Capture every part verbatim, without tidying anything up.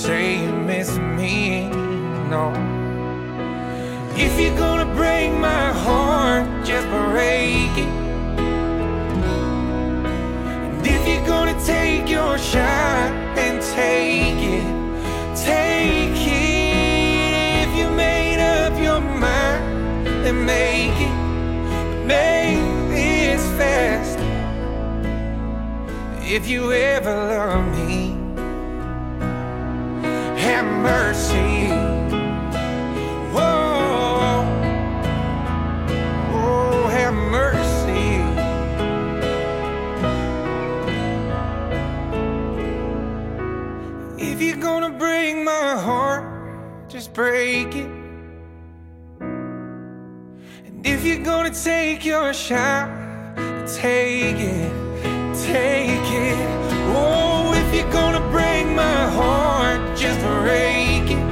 say you miss me, no. If you're gonna break my heart, just break it. And if you're gonna take your shot, then take it, take it. If you made up your mind, then make it, but make this fast. If you ever love me, have mercy. Whoa, oh, have mercy. If you're gonna break my heart, just break it. And if you're gonna take your shot, take it, take it. Oh, if you're gonna break my heart, just break it.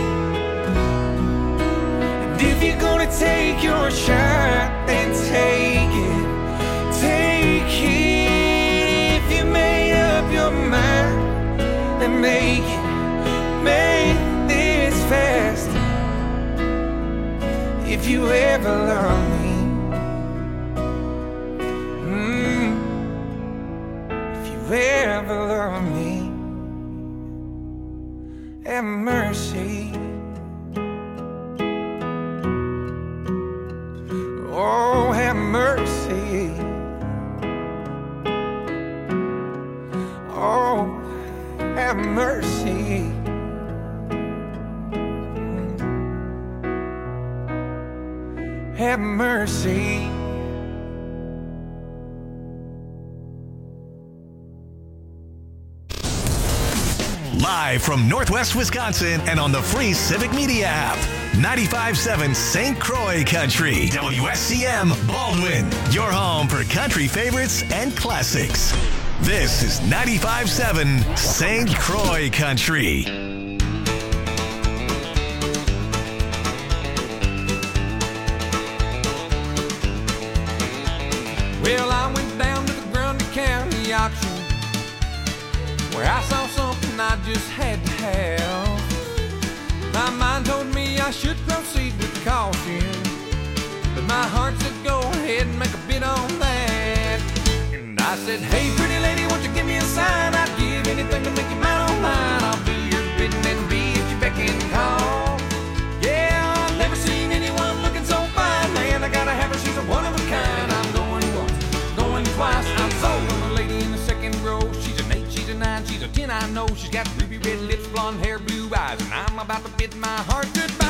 And if you're gonna take your shot, then take it, take it. If you made up your mind, then make it, make this fast. If you ever love me, mm, if you ever love me, have mercy. Oh, have mercy. Oh, have mercy. Have mercy. Live from Northwest Wisconsin and on the free Civic Media app. ninety-five point seven Saint Croix Country. W S C M Baldwin. Your home for country favorites and classics. This is ninety-five point seven Saint Croix Country. Well, I went down to the Grundy County auction, where I saw something I just had to have. My mind told me I should proceed with caution, but my heart said go ahead and make a bid on that. And I said, hey pretty lady, won't you give me a sign? I'd give anything to make you mine on mine. I'll do your bidding and be at your beck and call. Yeah, I've never seen anyone looking so fine. Man, I gotta have her, she's a one of a kind. I'm going once, going twice, I'm sold on the lady in the second row. She's an eight, she's a nine, she's a ten, I know. She's got ruby red lips, blonde hair, blue eyes, and I'm about to bid my heart goodbye.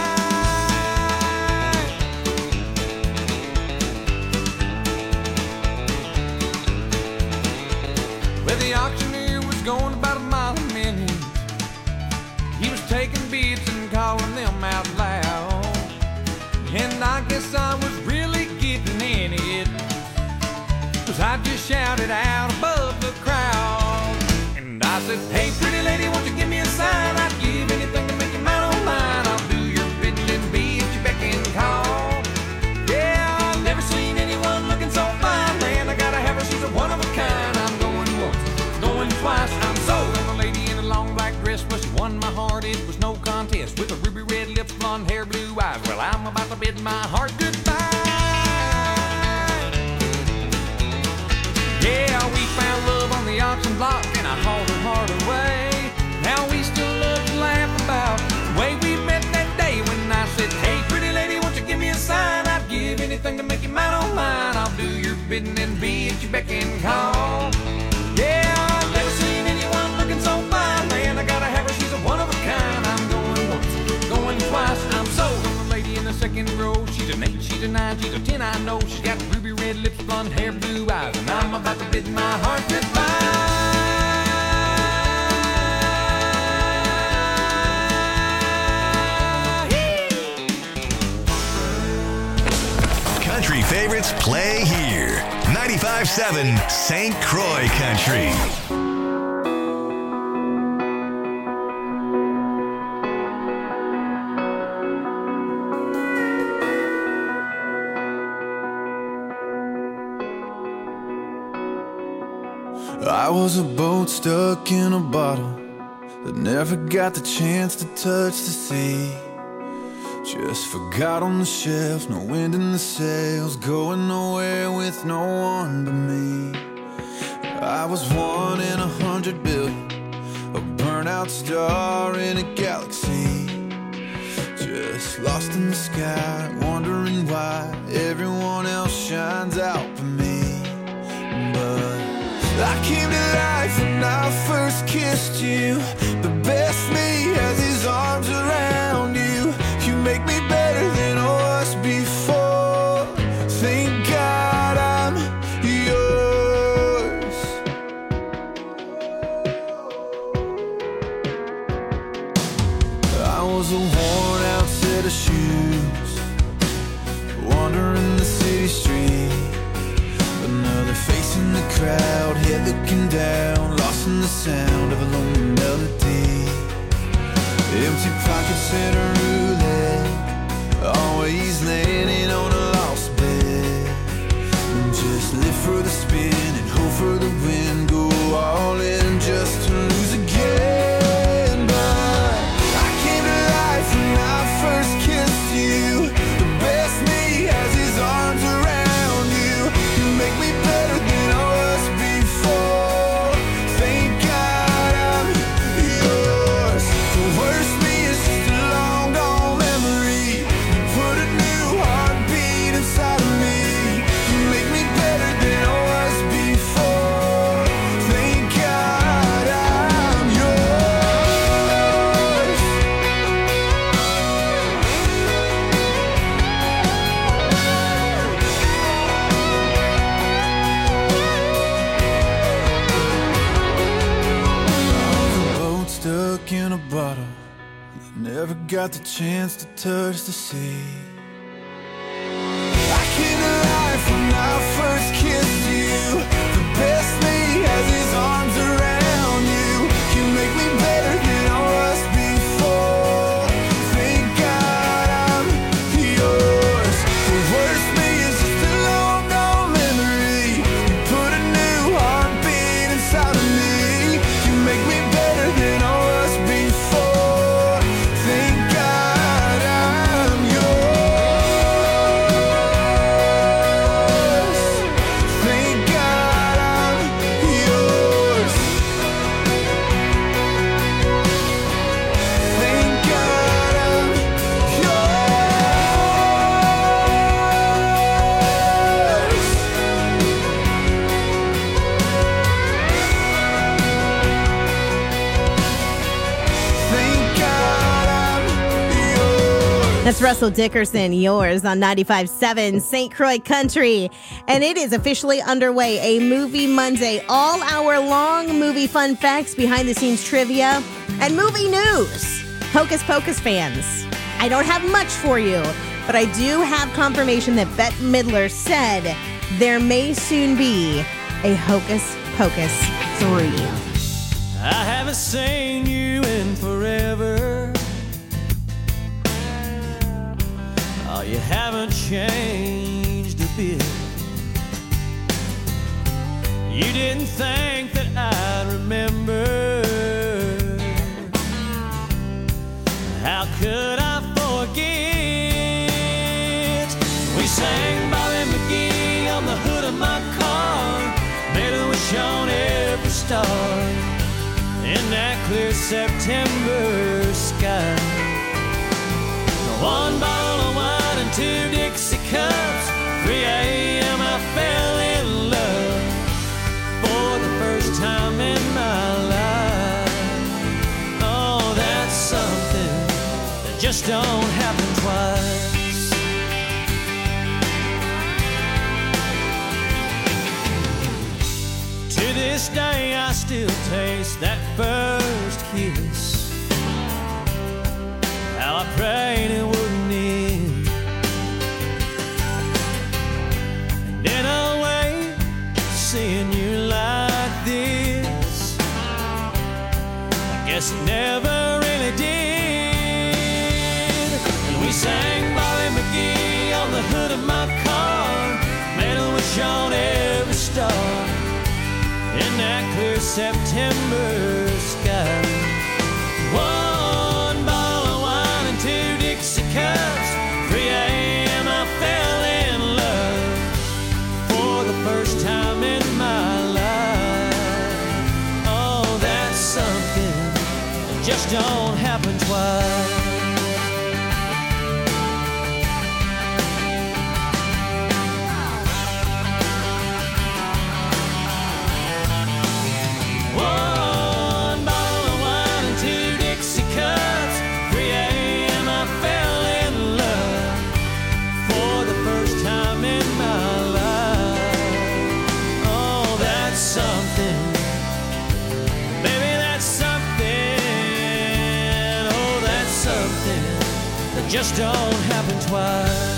Well, the auctioneer was going about a mile a minute. He was taking bids and calling them out loud, and I guess I was really getting in it, 'cause I just shouted out above the crowd. And I said, hey pretty lady, won't you give me a sign? I'd give anything to make you mine on mine. I'll do your bidding and be at your beck and call. Yeah, I've never seen anyone looking so fine. Man, I gotta have her, she's a one of a kind. I'm going once, going twice, I'm sold on the lady in a long black dress. Well, she won my heart, it was no contest, with her ruby red lips, blonde hair, blue eyes. Well, I'm about to bid my heart goodbye. Yeah, we found love on the auction block, and I hauled her heart away. Now we still love to laugh about the way we met that day when I said, hey pretty lady, won't you give me a sign? I'd give anything to make you mine on mine. I'll do your bidding and be at your beck and call. Yeah, I've never seen anyone looking so fine. Man, I gotta have her, she's a one of a kind. I'm going once, going twice, I'm sold on the lady in the second row. She's an eight, she's a nine, she's a ten, I know. She's got ruby red lips, blonde hair, blue eyes, and I'm about to bid my heart goodbye. Country favorites play here. ninety-five point seven Saint Croix Country. I was a boat stuck in a bottle that never got the chance to touch the sea. Just forgot on the shelf, no wind in the sails, going nowhere with no one but me. I was one in a hundred billion, a burnout star in a galaxy. Just lost in the sky, wondering why everyone else shines out for me. But I came to life when I first kissed you. The best me has his arms around you. You make me better than I was before. Thank God I'm yours. I was a worn out set of shoes, wandering the city street. Another face in the crowd, head looking down, lost in the sound of a lonely melody. Empty pockets and a roulette, always landing on a lost bet. Just live for the spin and hope for the win, go all in just to lose again. But I came to life when I first kissed you. The best me has his arms around you. You make me better than I was before. Thank God I'm yours. The worst me is just a long gone memory. You put a new heartbeat inside of me. You make me better than I was before. Thank God I'm yours. I was a boat stuck in a bottle that never got the chance to touch the sea. I came to life when I first kissed you. The best me has his arms around you. You make me better than I was before. Thank God I'm yours. The worst me is just a long gone memory. You put a new heartbeat inside of me. You make me better than I was before. Thank God I'm yours. Thank God I'm yours. Thank God I'm yours. Thank God I'm yours. That's Russell Dickerson, Yours, on ninety-five point seven Saint Croix Country. And it is officially underway, a Movie Monday, all hour long movie fun facts, behind the scenes trivia, and movie news. Hocus Pocus fans, I don't have much for you, but I do have confirmation that Bette Midler said there may soon be a Hocus Pocus three. I haven't seen you in forever. Oh, you haven't changed a bit. You didn't think that I'd remember. How could I forget? We sang Bobby McGee on the hood of my car, made a wish on every star in that clear September sky. One bottle of wine and two Dixie cups, three a.m. I fell in love for the first time in my life. Oh, that's something that just don't happen twice. To this day I still taste that first kiss. How I prayed it wouldn't end. And in a way, seeing you like this, I guess it never really did. And we sang Bobby McGee on the hood of my car, made a wish on every star in that clear September sky. just don't happen twice. One bottle of wine and two Dixie cups. three a.m. I fell in love for the first time in my life. Oh, that's something. Baby, that's something. Oh, that's something that just don't happen twice.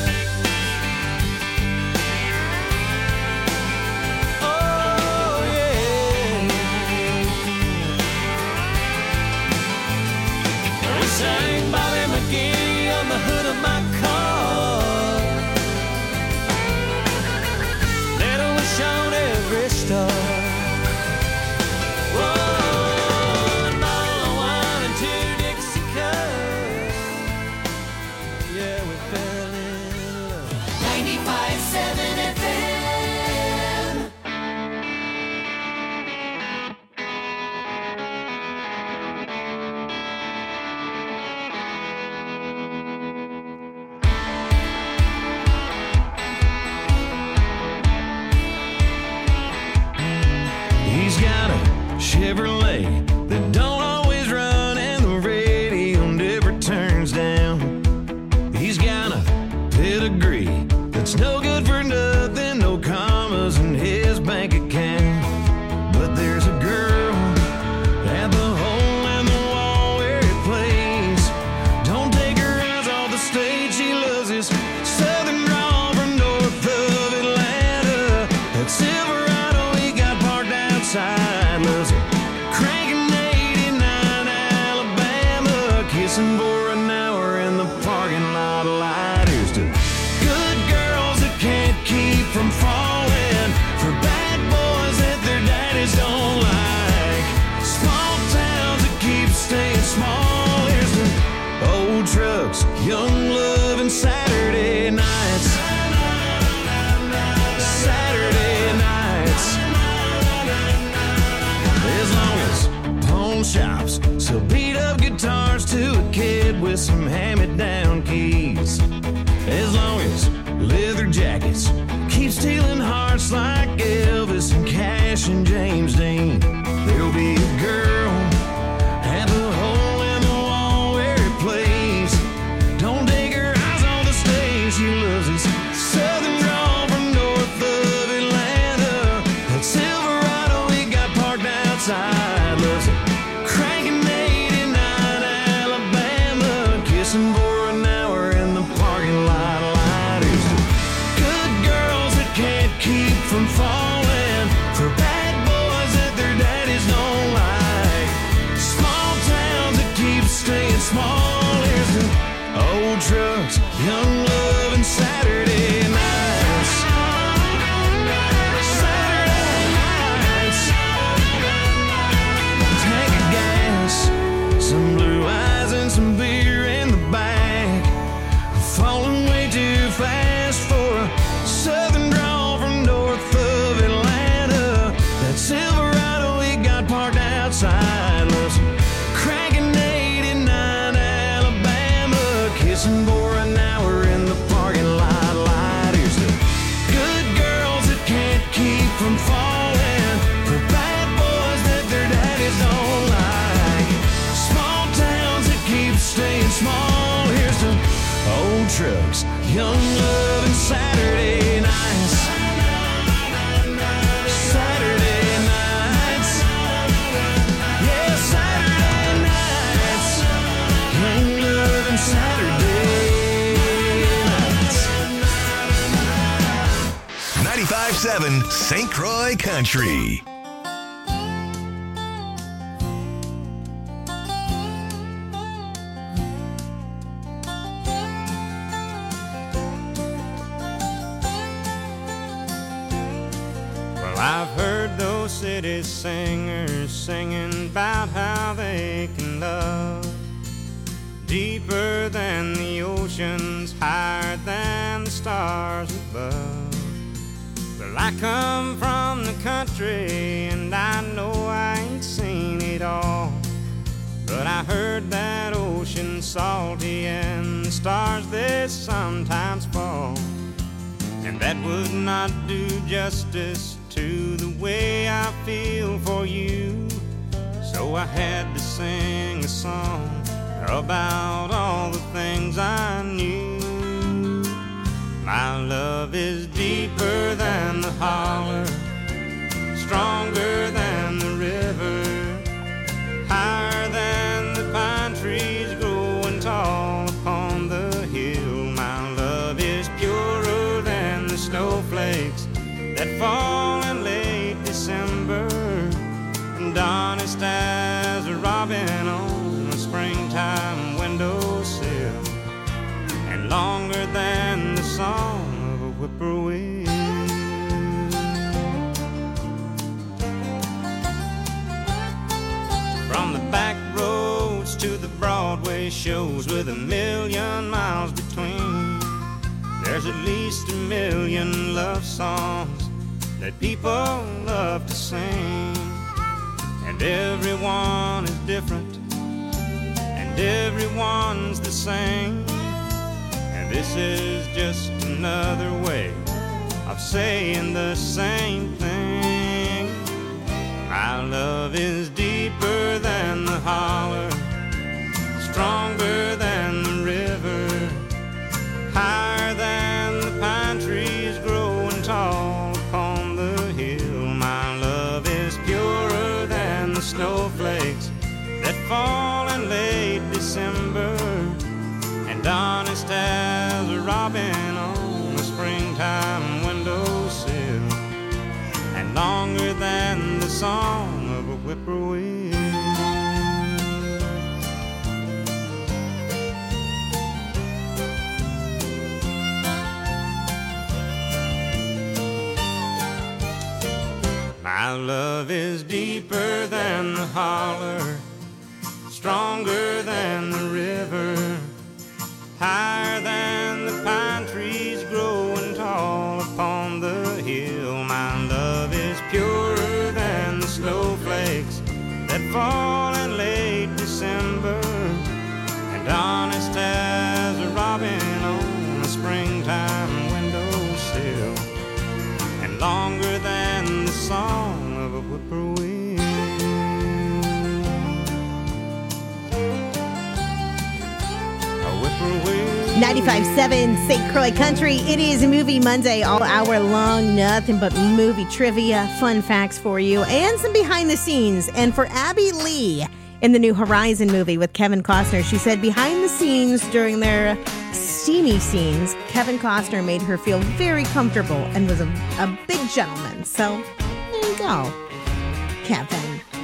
Sang Bobby McGee on the hood of my car. Little wish on every star. One bottle of wine and two Dixie cups. Yeah, we fell in love. ninety-five point seven F M. He's got a Chevrolet that don't always run, and the radio never turns down. He's got a pedigree that's no good for nothing, no commas in his bank account. But there's a girl at the hole in the wall where it plays. Don't take her eyes off the stage, she loves his southern drawl from north of Atlanta. That Silverado he got parked outside, loves it. Cranking eighty-nine Alabama, kissing for an hour in the parking lot light. Here's to good girls that can't keep from falling for bad boys that their daddies don't like. Small towns that keep staying small. Here's to old trucks, young love, and Saturday nights. Saturday nights. As long as pawn shops sell beat up guitars to a kid with some hand-me-down keys. As long as leather jackets keep stealing hearts like Elvis and Cash and James Dean. There'll be a girl at the hole in the wall where it plays. Don't take her eyes on the stage, she loves his southern drawl from north of Atlanta. That Silverado he got parked outside, loves it. Cranking eighty-nine Alabama, kissing for an hour in the parking lot light. Here's to good girls that can't keep from falling for bad boys that their daddies don't like. Small towns that keep staying small. Here's to old trucks, young love, and Saturday nights. Saturday nights. Tank of gas, some blue eyes, and some beer in the back. Falling way too fast for a southern drawl from north of Atlanta. That Silverado he got parked outside, loves cranking eighty-nine Alabama, kissing for an hour in the parking lot light. Here's to good girls that can't keep from falling for bad boys that their daddies don't like. Small towns that keep staying small. Here's to old trucks, young love, and Saturday nights. Saturday nights. Yeah, Saturday nights. Young love and Saturday nights. ninety-five point seven Saint Croix Country. Well, I've heard those city singers singing about how they can love deeper than the oceans, higher than the stars above. Well, I come from the country and I know I ain't seen it all, but I heard salty and the stars they sometimes fall. And that would not do justice to the way I feel for you. So I had to sing a song about all the things I knew. My love is deeper than the holler, stronger than the river, higher than the pine trees growing tall upon the hill. My love is purer than the snowflakes that fall in late December, and honest as a robin on a springtime windowsill, and longer than the song of a whippoorwill. From the back roads to the Broadway shows with a million miles between, there's at least a million love songs that people love to sing. And everyone is different, and everyone's the same. And this is just another way of saying the same thing. My love is deeper than the holler, stronger than the river, higher than the pine trees growing tall upon the hill. My love is purer than the snowflakes that fall in late December, and honest as a robin on a springtime windowsill, and longer than the song of a whippoorwill. My love is deeper than the holler, stronger than the river, higher than the pine trees growing tall upon the hill. My love is purer than the snowflakes that fall in late December, and honest as a robin on a springtime windowsill, and longer than the song of a whippoorwill. ninety-five point seven Saint Croix Country. It is Movie Monday, all hour long. Nothing but movie trivia, fun facts for you, and some behind the scenes. And for Abby Lee in the new Horizon movie with Kevin Costner, she said behind the scenes during their steamy scenes, Kevin Costner made her feel very comfortable and was a, a big gentleman. So there you go, Kevin.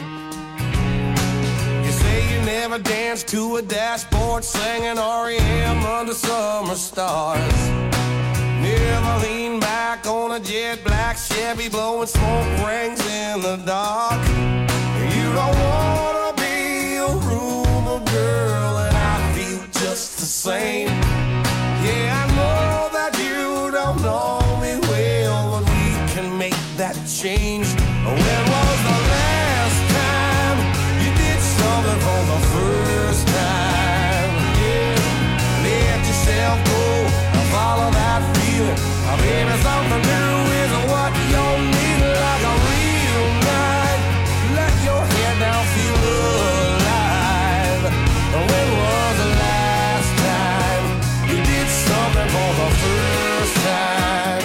Never danced to a dashboard singing R E M under summer stars. Never leaned back on a jet black Chevy blowing smoke rings in the dark. You don't wanna be a rumor girl, and I feel just the same. Yeah, I know that you don't know me well, but we can make that change. When was the last time you did something for the first time? Yeah, let yourself go and follow that feeling. Oh, baby, something new is what you need, like a real night. Let your head down, feel alive. When was the last time you did something for the first time?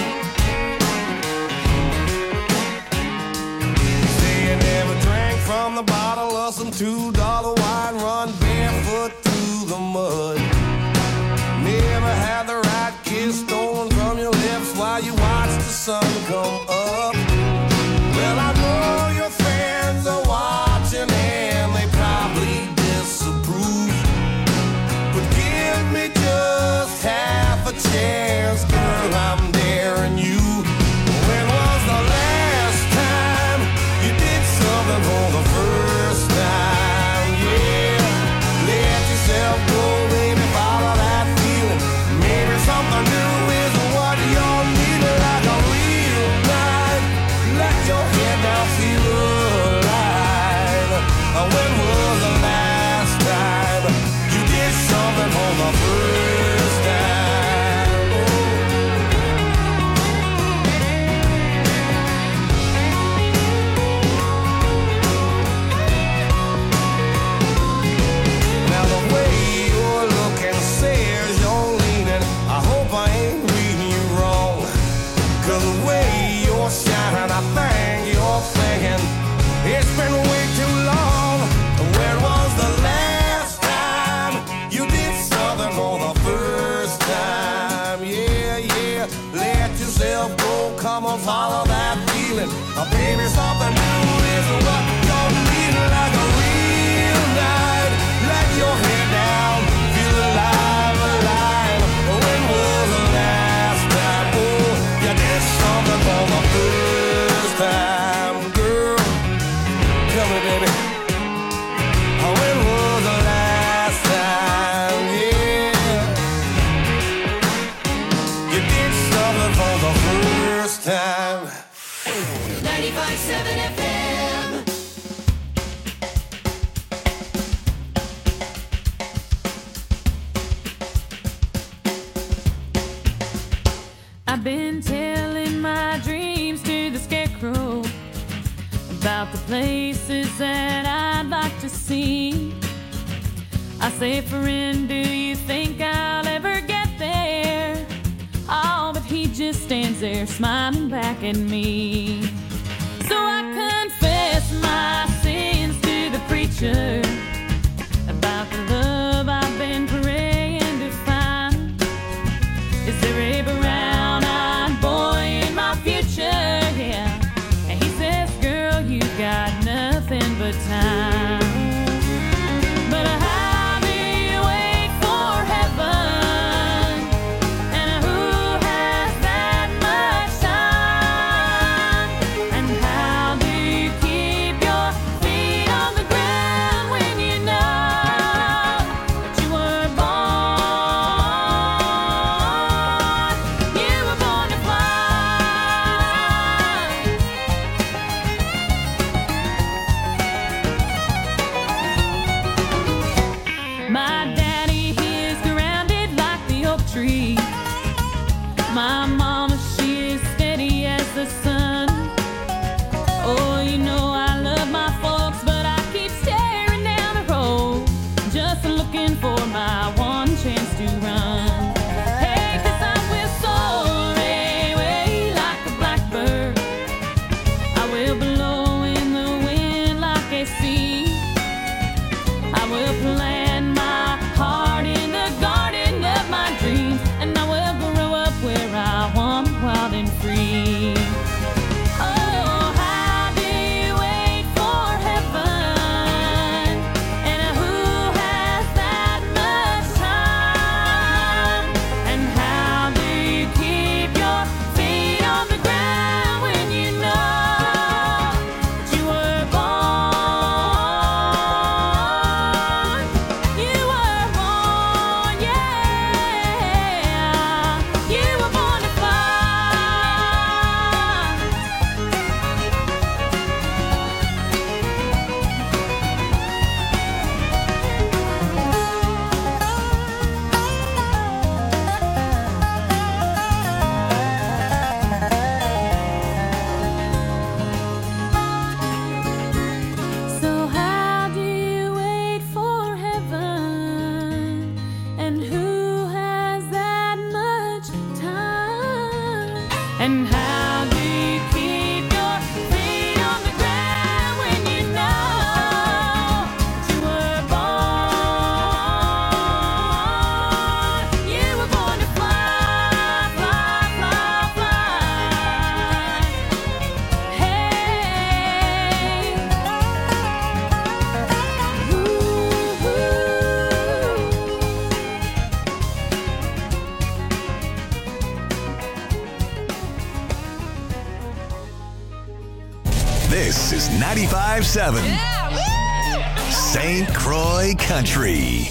Say you never drank from the bottle of some two dollar wine, run barefoot through the mud. Never had the right kiss stolen from your lips while you watch the sun come up. Well, I know your friends are watching and they probably disapprove, but give me just half a chance, girl, I'm daring you. When was the last time you did something for the first time? Yeah, let yourself go, baby. Oh, baby, something new is what you're needing, like a real night. Let your head down, feel alive, alive. When was the last time, oh, you did something for the first time, girl? Tell me, baby, oh, when was the last time, yeah, you did something for the first time? ninety-five point seven F M. I've been telling my dreams to the scarecrow about the places that I'd like to see. I say, friend, do you think I'll ever get there? Oh, but he just stands there smiling back at me. So I confess my sins to the preacher about the love I've been praying to find. Is there a brown-eyed boy in my future? Yeah. And he says, girl, you got nothing but time. But how do you wait for heaven? And who has that much time? And how do you keep your feet on the ground when you know that you were born? You were born to fly. My daddy, he is grounded like the oak tree. My mama, she is steady as the sun. Oh, you know I love my folks, but I keep staring down the road, just looking for my one chance to run. Hey, 'cause I will soar away like a blackbird. I will blow in the wind like a sea. I will plant my heart in the garden of my dreams, and I will grow up where I want, wild and free. Oh, how do you wait for heaven? And who has that much time? And how do you keep your feet on the ground when you know that you were born? You were born, yeah. You were born to fly. So how do you wait for heaven? And who has that much time? And how do you keep your feet on the ground when you know that you were born? You were born to fly, fly, fly, fly. Hey. This is ninety-five point seven Saint Croix Country.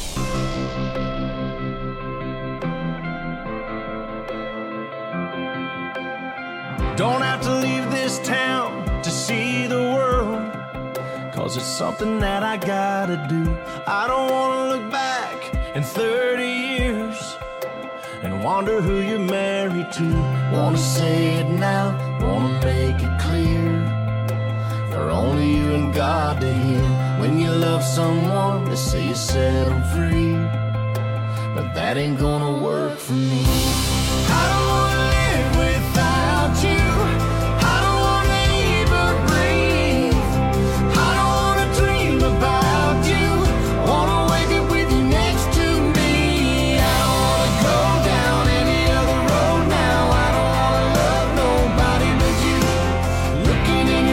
Don't have to leave this town to see the world, 'cause it's something that I gotta do. I don't wanna look back in thirty years and wonder who you're married to. Wanna say it now, wanna make it clear, for only you and God to hear. When you love someone, they say you set them free, but that ain't gonna work for me. I don't wanna live without you. I don't wanna even breathe. I don't wanna dream about you. Wanna wake up with you next to me. I don't wanna go down any other road now. I don't wanna love nobody but you. Looking in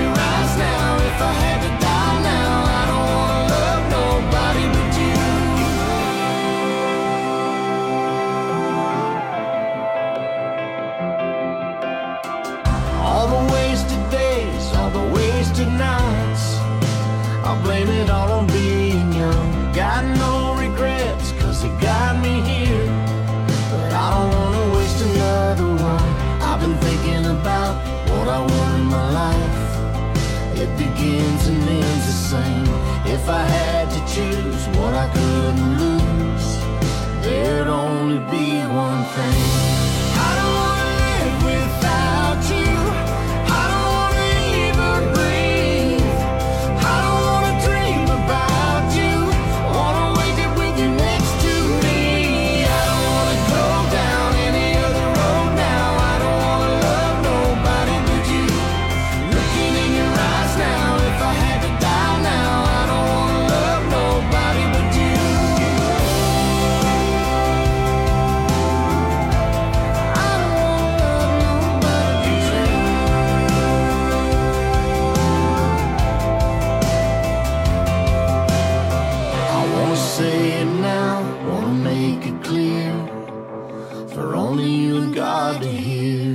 couldn't lose, there'd only be one thing. I don't wanna live without you. I don't wanna even breathe. I don't wanna dream about you. Wanna wake up with you next to me. I don't wanna go down any other road now. I don't wanna love nobody but you. Looking in your eyes now, if I had to die now, I don't wanna love nobody but you. I don't wanna love nobody but you. I wanna say it now, wanna make it clear, for only you and God to hear.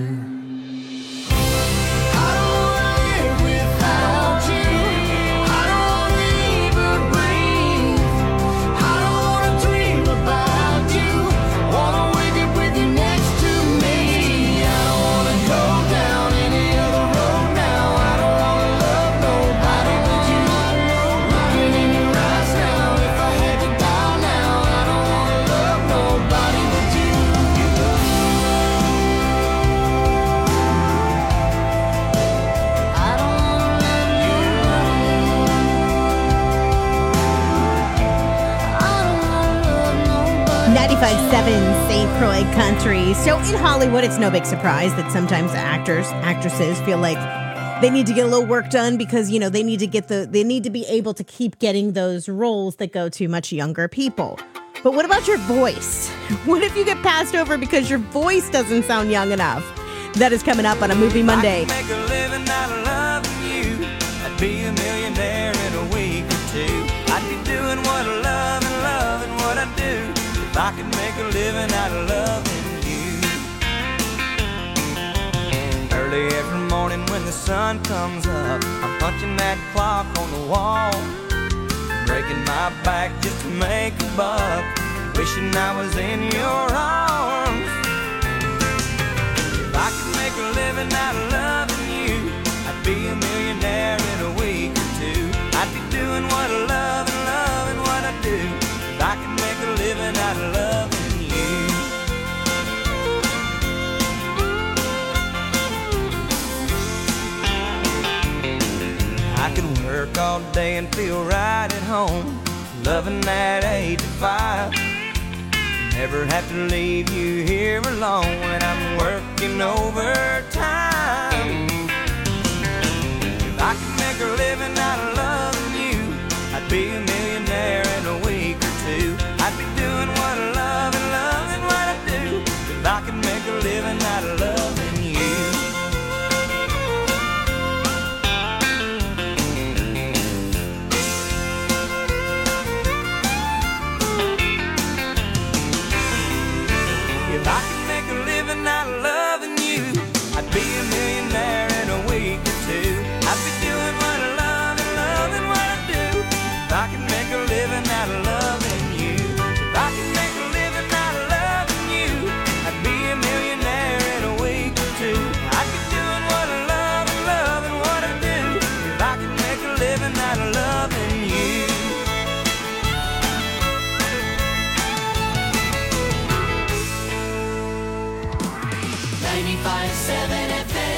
I don't wanna live without you. I don't wanna even breathe. I don't wanna dream about you. Wanna wake up with you next to me. I don't wanna go down any other road now. I don't wanna love nobody but you. Looking in your eyes now, if I had to die now, I don't wanna love nobody but you. I don't wanna love nobody. I don't wanna love nobody. ninety-five point seven Saint Croix Country. So in Hollywood, it's no big surprise that sometimes actors, actresses feel like they need to get a little work done because, you know, they need to get the, they need to be able to keep getting those roles that go to much younger people. But what about your voice? What if you get passed over because your voice doesn't sound young enough? That is coming up on a Movie Monday. If I could make a living out of loving you, I'd be a millionaire in a week or two. I'd be doing what I love and loving what I do. If I could make a living out of loving you. Early every morning when the sun comes up, I'm punching that clock on the wall, breaking my back just to make a buck, wishing I was in your arms. If I could make a living out of loving you, I'd be a millionaire in a week or two. I'd be doing what I love and loving what I do. If I could make a living out of loving you. I could work all day and feel right at home, loving that eight to five. Never have to leave you here alone when I'm working overtime. If I could make a living out of loving you, I'd be a millionaire in a week or two. I'd be doing what I love and loving what I do. If I could make a living out of loving you. If I could make a living out of loving you, I'd be a millionaire in a week or two. I'd be doing what I love and loving what I do. If I could make a living out of loving you. If I could make a living out of loving you, I'd be a millionaire in a week or two. I'd be doing what I love and loving what I do. If I could make a living out of loving you. ninety-five point seven F M.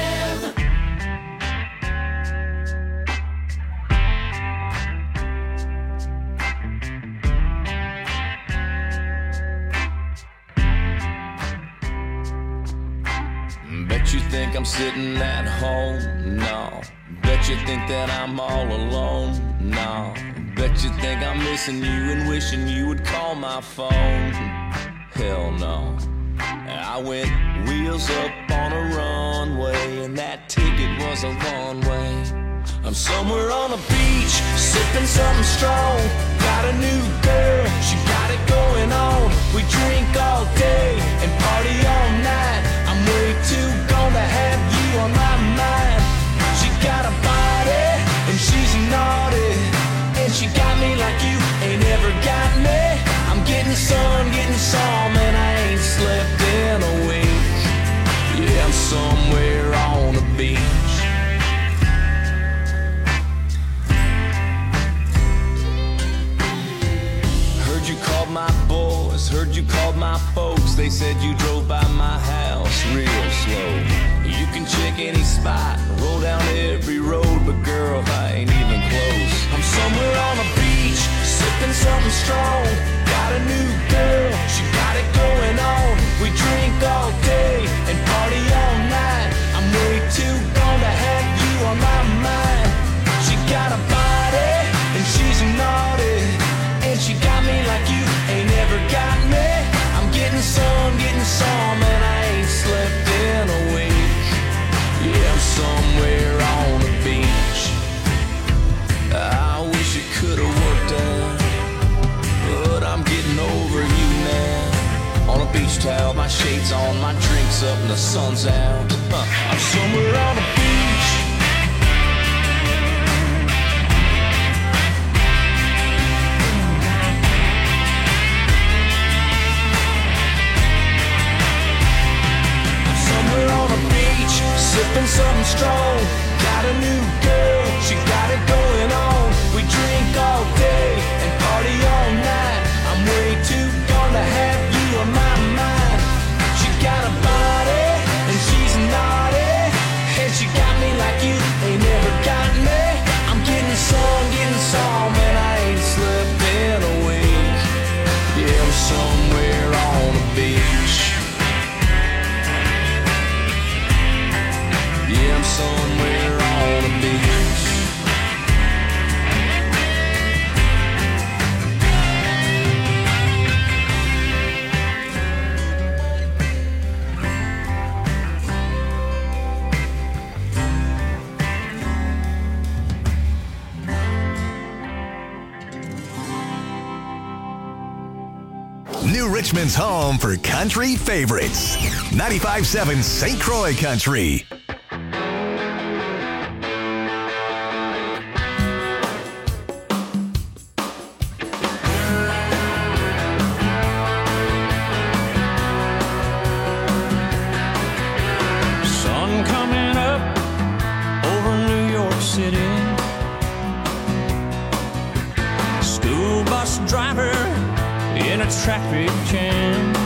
Bet you think I'm sitting at home? No. Bet you think that I'm all alone? No. Bet you think I'm missing you and wishing you would call my phone? Hell no. I went wheels up on a runway, and that ticket was a one way. I'm somewhere on a beach, sipping something strong. Got a new girl, she got it going on. We drink all day and party all night. I'm way too gone to have you on my mind. She got a body and she's naughty, and she got me like you ain't ever got me. I'm getting sun, getting some, and I ain't slept in a week. Yeah, I'm somewhere on the beach. Heard you called my folks, they said you drove by my house real slow. You can check any spot, roll down every road, but girl, I ain't even close. I'm somewhere on a beach, sipping something strong. Got a new girl, she got it going on. We drink all day and party all night. I'm way too gone to have you on my mind. She got a body and she's naughty, and she got me like you ain't never got me. I'm getting some, getting some, and I ain't slept in a week. Yeah, I'm somewhere on the beach. I wish it could've worked out, but I'm getting over you now. On a beach towel, my shades on, my drinks up, and the sun's out. Huh. I'm somewhere on the beach. Sipping something strong, got a new girl, she got it going on. We drink all day and party all night. I'm way too gone to have you on my mind. She got a body and she's naughty, and she got me like you ain't never got me. I'm getting some, getting some, and I ain't slept in a week. Yeah, I'm somewhere on the beach. Yeah, I'm somewhere on the beach. New Richmond's home for country favorites. ninety-five point seven Saint Croix Country. Traffic jam,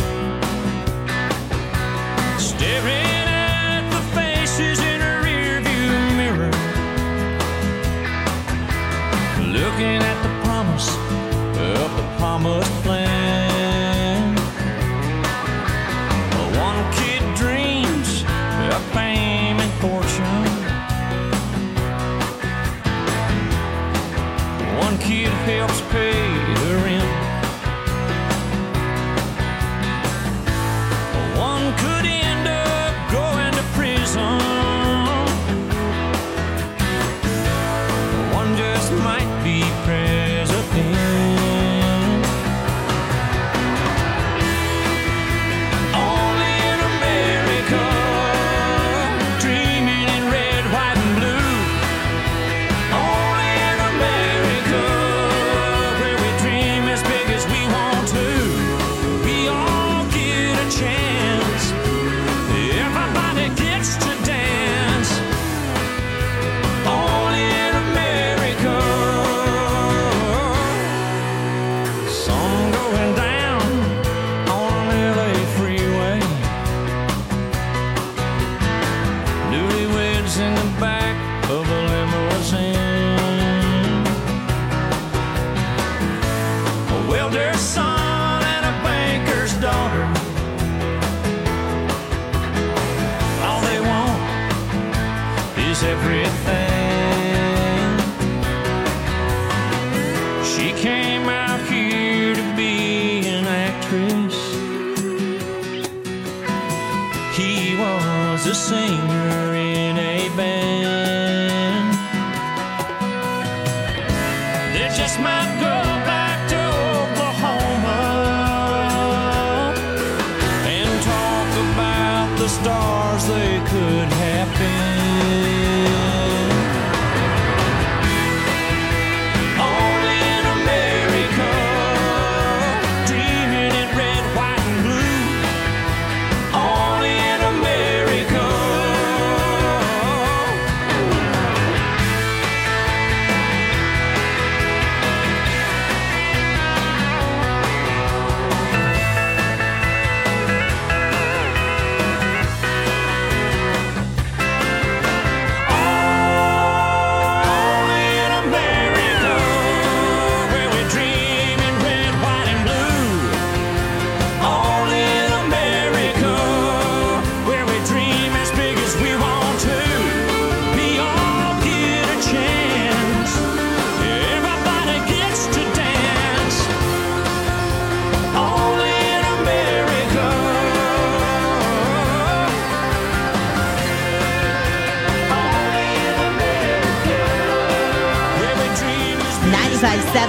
staring at the faces in a rearview mirror, looking at the promise of the promised plan. One kid dreams of fame and fortune, one kid helps pay the rent. Could end up going to prison. One just might be president. Only in America, dreaming in red, white, and blue. Only in America, where we dream as big as we want to. We all get a chance. Everybody gets to dance. Only in America. Sun going down on an L A freeway. Newlyweds in the back of a limousine. A welder's son and a banker's daughter. Everything. She came out here to be an actress. He was a singer in a band. They just might go back to Oklahoma and talk about the stars they could have been.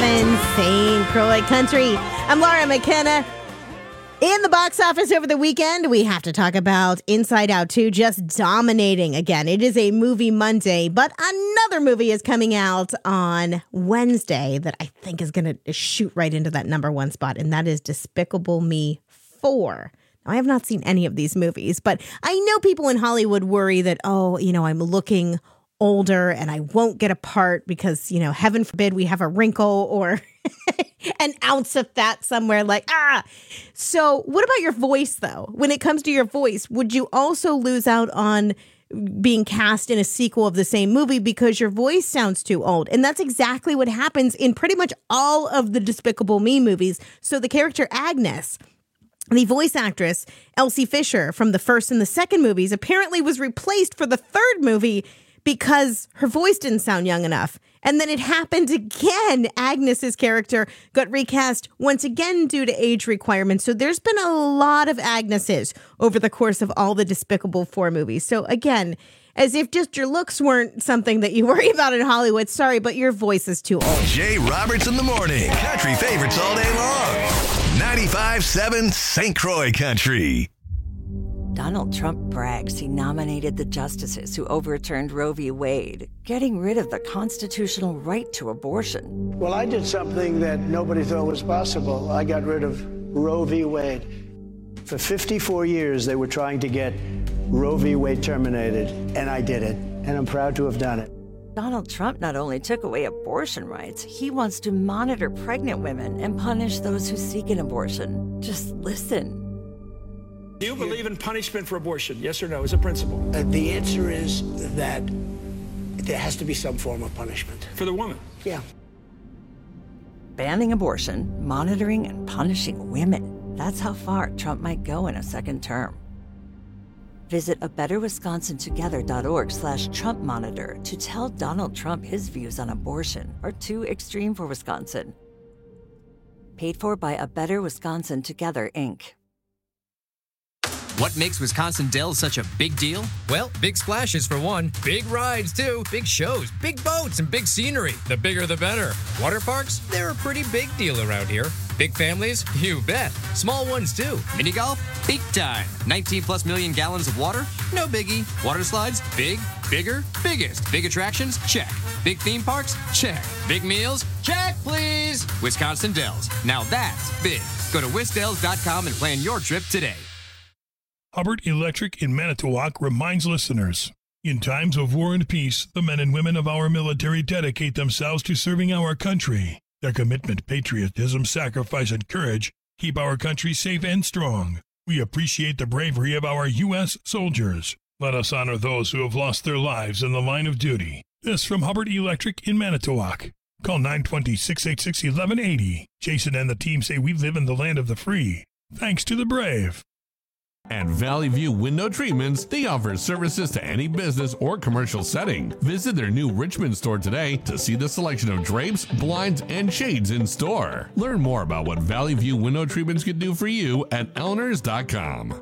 seven, Saint Croix Country. I'm Laura McKenna. In the box office over the weekend, we have to talk about Inside Out two just dominating again. It is a movie Monday, but another movie is coming out on Wednesday that I think is going to shoot right into that number one spot, and that is Despicable Me four. Now, I have not seen any of these movies, but I know people in Hollywood worry that, oh, you know, I'm looking older and I won't get a part because, you know, heaven forbid we have a wrinkle or an ounce of fat somewhere, like, ah. So what about your voice, though? When it comes to your voice, would you also lose out on being cast in a sequel of the same movie because your voice sounds too old? And that's exactly what happens in pretty much all of the Despicable Me movies. So the character Agnes, the voice actress Elsie Fisher from the first and the second movies, apparently was replaced for the third movie because her voice didn't sound young enough. And then it happened again. Agnes's character got recast once again due to age requirements. So there's been a lot of Agneses over the course of all the Despicable four movies. So again, as if just your looks weren't something that you worry about in Hollywood. Sorry, but your voice is too old. Jay Roberts in the morning. Country favorites all day long. ninety-five seven Saint Croix Country. Donald Trump brags he nominated the justices who overturned Roe v. Wade, getting rid of the constitutional right to abortion. Well, I did something that nobody thought was possible. I got rid of Roe v. Wade. For fifty-four years, they were trying to get Roe v. Wade terminated, and I did it, and I'm proud to have done it. Donald Trump not only took away abortion rights, he wants to monitor pregnant women and punish those who seek an abortion. Just listen. Do you believe in punishment for abortion? Yes or no, as a principle? Uh, the answer is that there has to be some form of punishment. For the woman? Yeah. Banning abortion, monitoring and punishing women. That's how far Trump might go in a second term. Visit a better wisconsin together dot org slash Trump monitor to tell Donald Trump his views on abortion are too extreme for Wisconsin. Paid for by A Better Wisconsin Together, Incorporated. What makes Wisconsin Dells such a big deal? Well, big splashes for one, big rides too, big shows, big boats, and big scenery. The bigger the better. Water parks? They're a pretty big deal around here. Big families? You bet. Small ones too. Mini golf? Big time. nineteen plus million gallons of water? No biggie. Water slides? Big, bigger, biggest. Big attractions? Check. Big theme parks? Check. Big meals? Check, please. Wisconsin Dells. Now that's big. Go to wisdells dot com and plan your trip today. Hubbard Electric in Manitowoc reminds listeners, in times of war and peace, the men and women of our military dedicate themselves to serving our country. Their commitment, patriotism, sacrifice, and courage keep our country safe and strong. We appreciate the bravery of our U S soldiers. Let us honor those who have lost their lives in the line of duty. This from Hubbard Electric in Manitowoc. Call nine two zero, six eight six, one one eight zero. Jason and the team say we live in the land of the free. Thanks to the brave. At Valley View Window Treatments, they offer services to any business or commercial setting. Visit their new Richmond store today to see the selection of drapes, blinds, and shades in store. Learn more about what Valley View Window Treatments can do for you at Elners dot com.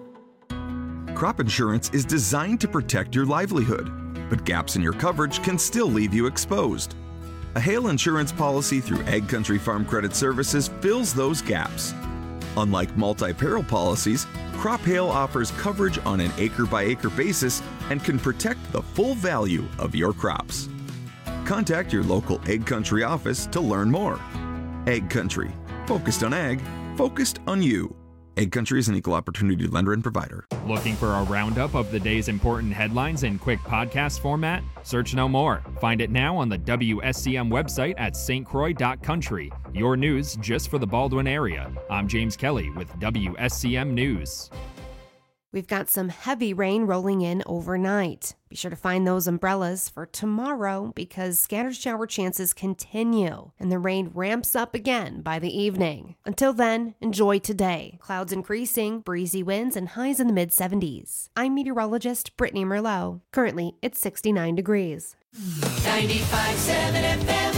Crop insurance is designed to protect your livelihood, but gaps in your coverage can still leave you exposed. A hail insurance policy through Ag Country Farm Credit Services fills those gaps. Unlike multi-peril policies, crop hail offers coverage on an acre-by-acre basis and can protect the full value of your crops. Contact your local Ag Country office to learn more. Ag Country, focused on ag, focused on you. Ag Country is an equal opportunity lender and provider. Looking for a roundup of the day's important headlines in quick podcast format? Search no more. Find it now on the W S C M website at s t croix dot country. Your news just for the Baldwin area. I'm James Kelly with W S C M News. We've got some heavy rain rolling in overnight. Be sure to find those umbrellas for tomorrow because scattered shower chances continue and the rain ramps up again by the evening. Until then, enjoy today. Clouds increasing, breezy winds, and highs in the mid seventies. I'm meteorologist Brittany Merlot. Currently, it's sixty-nine degrees. ninety-five point seven F M.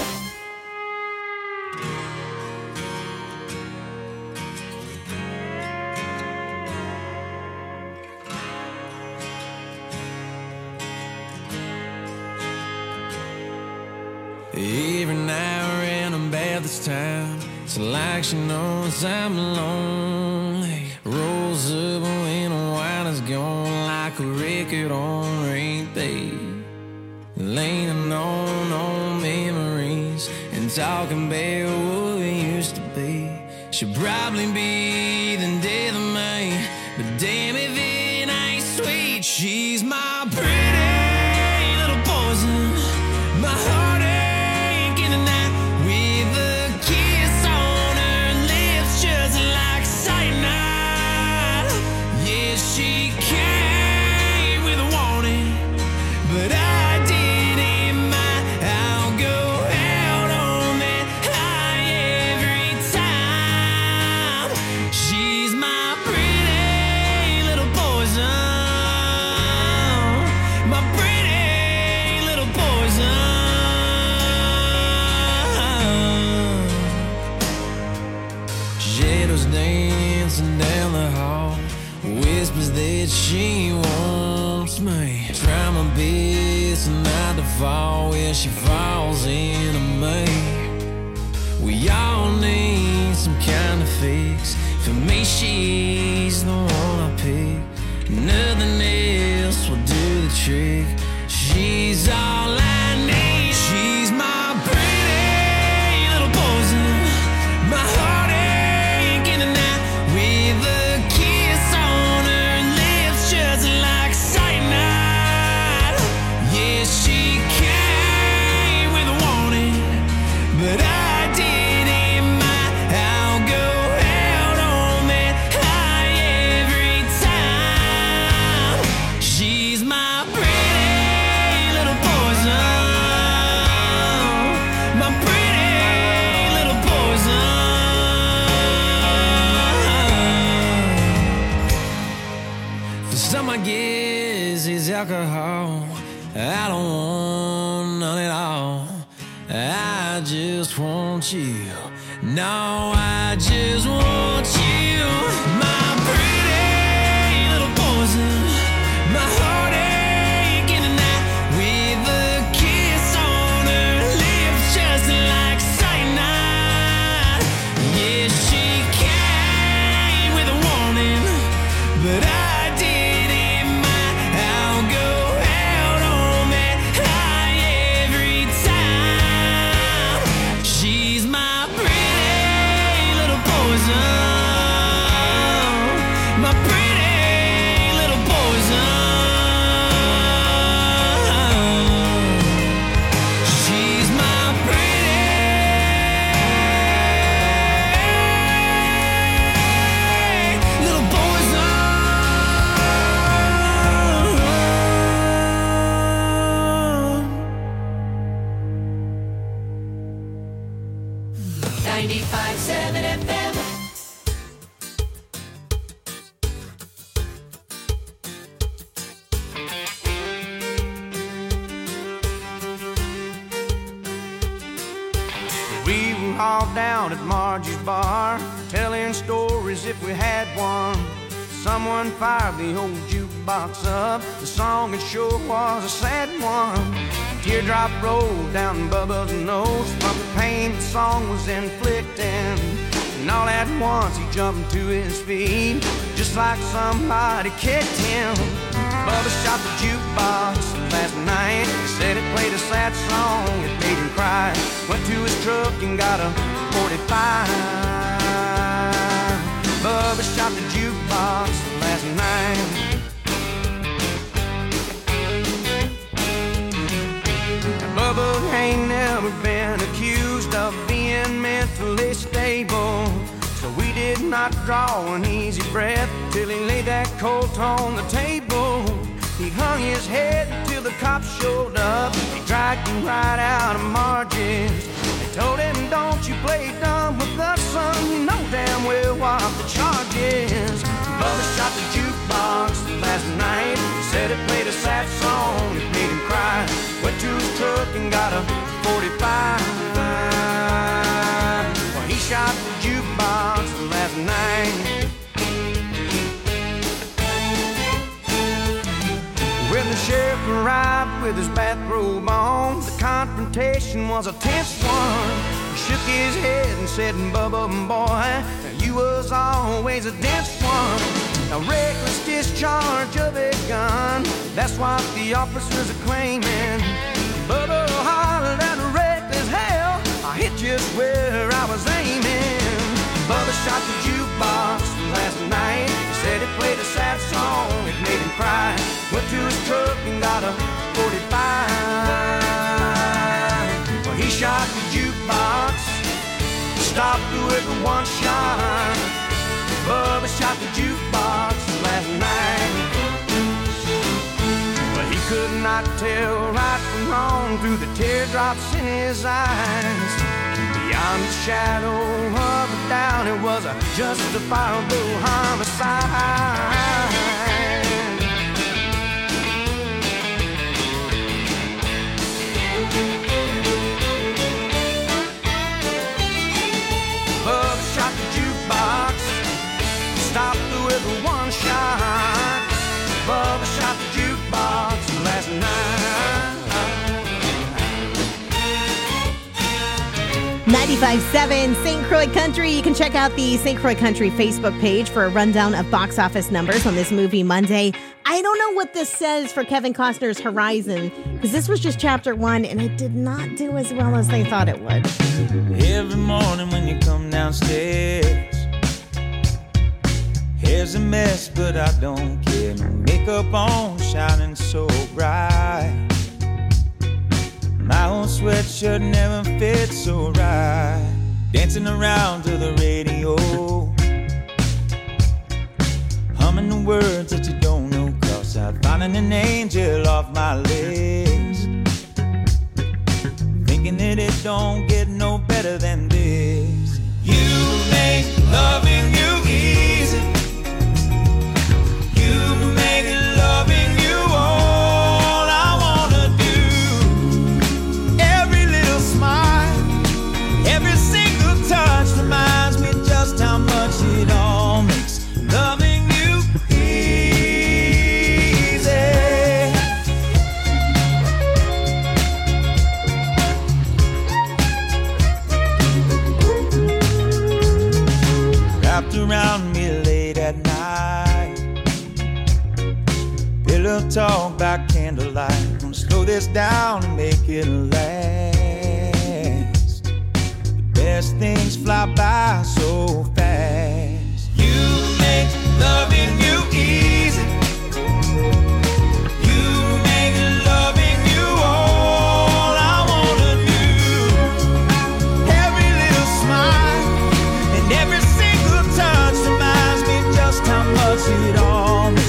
Every now and then I'm bad this town. It's like she knows I'm lonely. Rolls up when a wine is gone like a record on repeat. Leaning on old memories and talking about what we used to be. She'll probably be the death of me, but damn if it ain't sweet. She's my pretty little poison, my heartache in the night, with a kiss on her lips just like cyanide. Yeah, she came with a warning, but I didn't mind. I'll go out on that high every time. She's my pretty little poison, my pretty little poison. Shadows dancing down the hall, whispers that she wants me. Try my best not to fall where she falls into me. We all need some kind of fix. For me, she's the one I pick. Nothing else will do the trick. She's all I need. She's my pretty little poison, my heartache in the night, with a kiss on her lips just like cyanide. Yeah, she came with a warning, but I didn't mind. I'll go out on that high every time. She's my pretty little poison, my pretty little poison. For some, I guess it's alcohol. I don't want none at all. I just want you. No, I just want you. My pretty little poison, my heartache in the night, with a kiss on her lips just like cyanide. Yeah, she came with a warning, but I didn't mind. I'll go out on that high every time. She's my pretty little poison, my pretty little poison. She's my pretty little poison. ninety-five seven F M. We were all down at Margie's bar, telling stories if we had one. Someone fired the old jukebox up. The song it sure was a sad one. Teardrop rolled down Bubba's nose from the pain the song was inflicting. And all at once he jumped to his feet, just like somebody kicked him. Bubba shot the jukebox last night. He said it played a sad song, it made him cry. Went to his truck and got a forty-five. Bubba shot the jukebox last night. Bubba ain't never been accused of being mentally stable, so we did not draw an easy breath till he laid that Colt on the table. He hung his head till the cops showed up. He dragged him right out of Margie's. They told him, don't you play dumb with us, son. You know damn well what the charge is. Bubba shot the jukebox last night. He said it played a sad song, it made him cry. Went to his truck and got a forty-five. Well, he shot the jukebox last night. When the sheriff arrived with his bathrobe on, the confrontation was a tense one. He shook his head and said, Bubba, boy, you was always a dense one. A reckless discharge of a gun, that's what the officers are claiming. Bubba hollered at reckless hell, I hit just where I was aiming. Bubba shot the jukebox last night. He said it played a sad song, it made him cry. Went to his truck and got a forty-five. Well, he shot the jukebox, stopped with one shot. Bubba shot the jukebox last night. But he could not tell right from wrong through the teardrops in his eyes. Beyond the shadow of a doubt, it was a justifiable homicide. Bubba shot the jukebox, stopped with one shot. Bubba shot the jukebox last night. ninety-five point seven Saint Croix Country. You can check out the Saint Croix Country Facebook page for a rundown of box office numbers on this movie Monday. I don't know what this says for Kevin Costner's Horizon, because this was just chapter one and it did not do as well as they thought it would. Every morning when you come downstairs, hair's a mess, but I don't care. No makeup on, shining so bright. My old sweatshirt never fit so right. Dancing around to the radio, humming the words that you don't know. Cross out, finding an angel off my list. Thinking that it don't get no better than this. You make loving you easy. You make loving you all I wanna do. Every little smile, every single touch reminds me just how much it all makes loving you easy. Wrapped around me late at night, pillow talk by candlelight. Gonna slow this down and make it last. The best things fly by so fast. You make loving you easy. You make loving you all I wanna do. Every little smile and every single touch reminds me just how much it all means.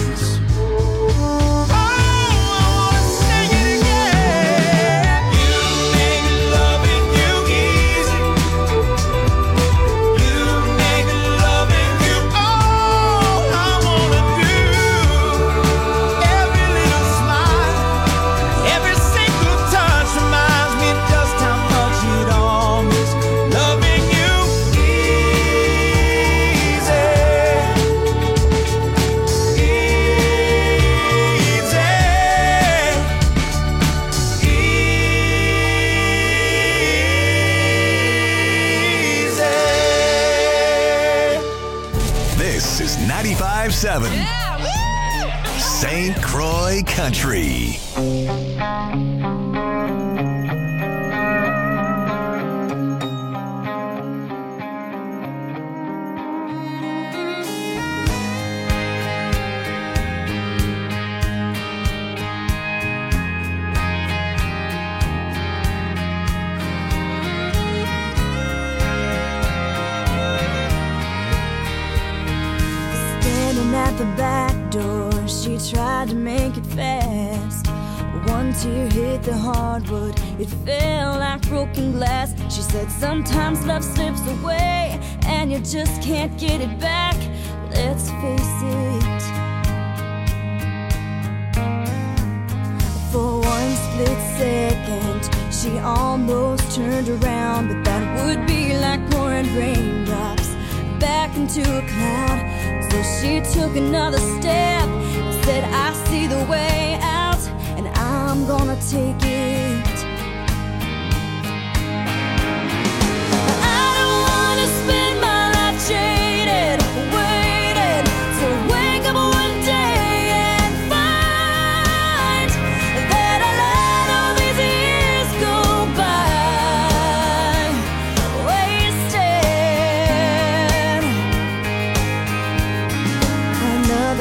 ninety-five point seven Saint Croix Country. At the back door, she tried to make it fast. One tear hit the hardwood, it fell like broken glass. She said sometimes love slips away and you just can't get it back. Let's face it. For one split second, she almost turned around, but that would be like pouring raindrops back into a cloud. So she took another step, said I see the way out, and I'm gonna take it.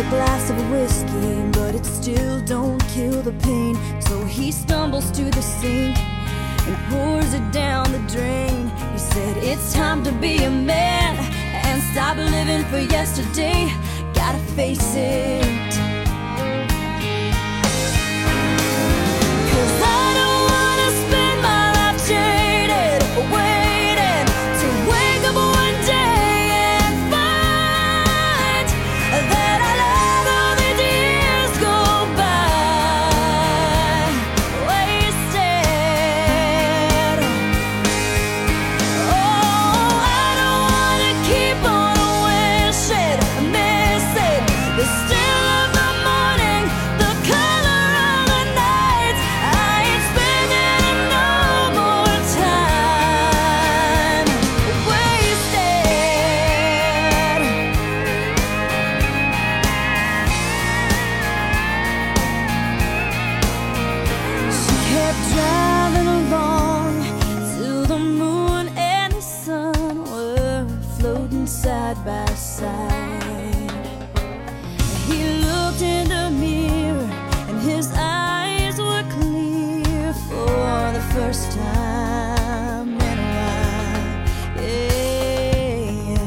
glass of whiskey, but it still don't kill the pain. So he stumbles to the sink and pours it down the drain. He said, it's time to be a man and stop living for yesterday. Gotta face it. Cause I don't wanna spend my life jaded, waiting to wake up one day and find that I let all these years go by wasted. Oh, I don't wanna keep on wishing, missing the still of the morning, the color of the night. I ain't spending no more time wasted. She kept driving along till the moon and the sun were floating side by side. He looked in the mirror and his eyes were clear for the first time in a while. Yeah.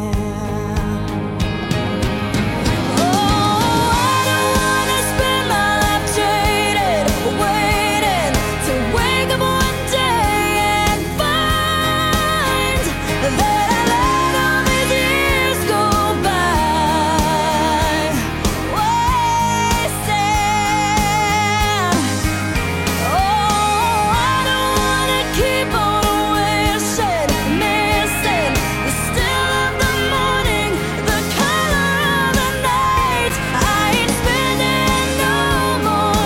Oh, I don't wanna spend my life jaded, waiting to wake up one day and find that I let all these years go by wasted. Oh, I don't wanna keep on wishing, missing the still of the morning, the color of the night. I ain't spending no more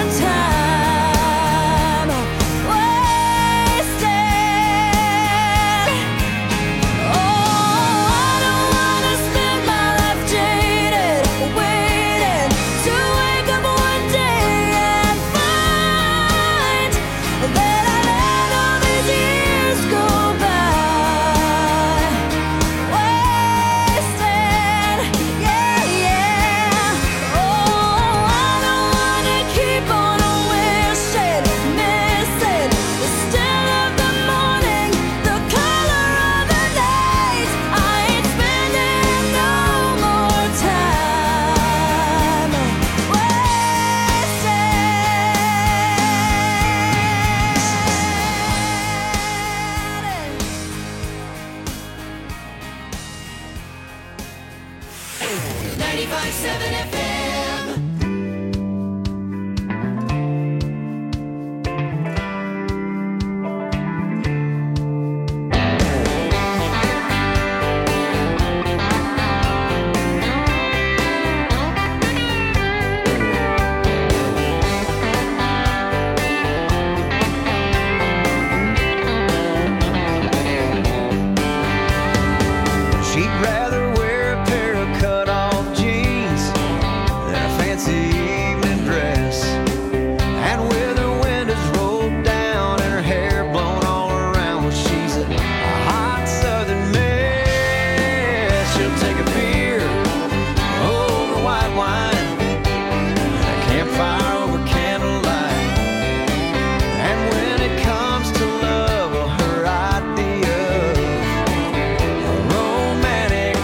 time wasted. Oh, I don't wanna spend my life jaded, waiting to wake up one day and find that I let all these years go by wasted. Yeah, yeah. Oh, I don't wanna keep on wishing, missing the still of the morning, the color of the night. I ain't spending no more time wasted. ninety-five point seven F M. She'd rather wear a pair of cut-off jeans than a fancy evening dress. And with her windows rolled down and her hair blown all around, well, she's a hot southern mess. She'll take a beer over white wine and a campfire over candlelight. And when it comes to love, well, her idea of romantic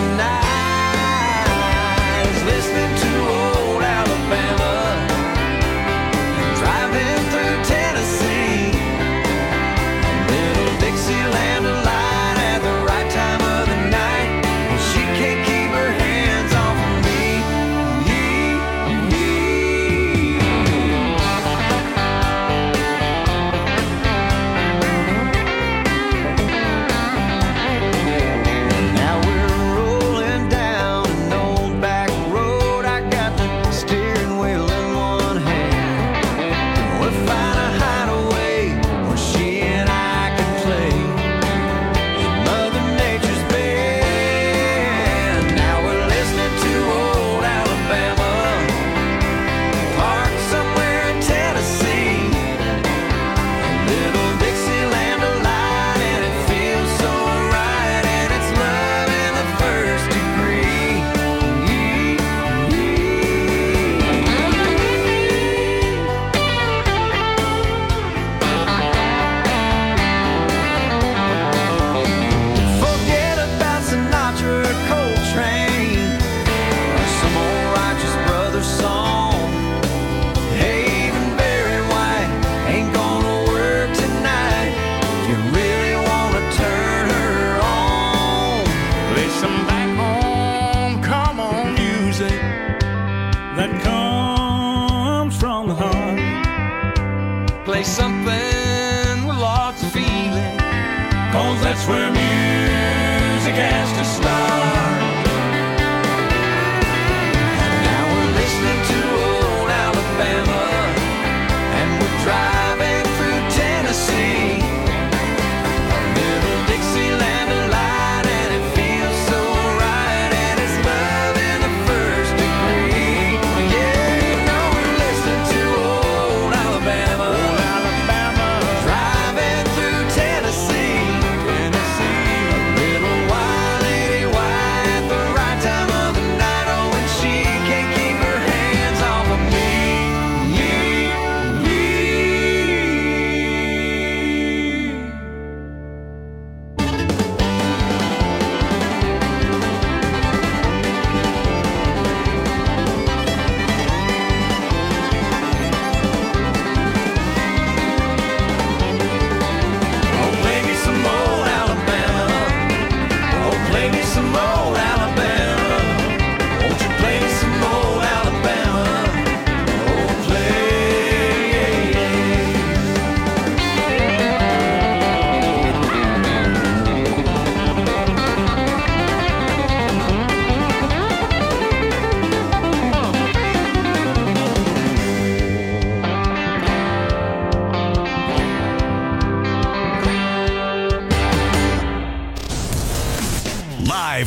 night is listening to old Alabama and driving through Tennessee. Little Dixieland delight at the right time of the night. She can't keep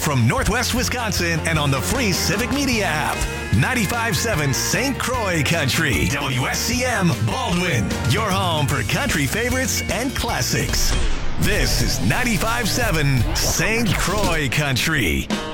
from Northwest Wisconsin and on the free Civic Media app. ninety-five point seven Saint Croix Country. W S C M Baldwin, your home for country favorites and classics. This is ninety-five point seven Saint Croix Country.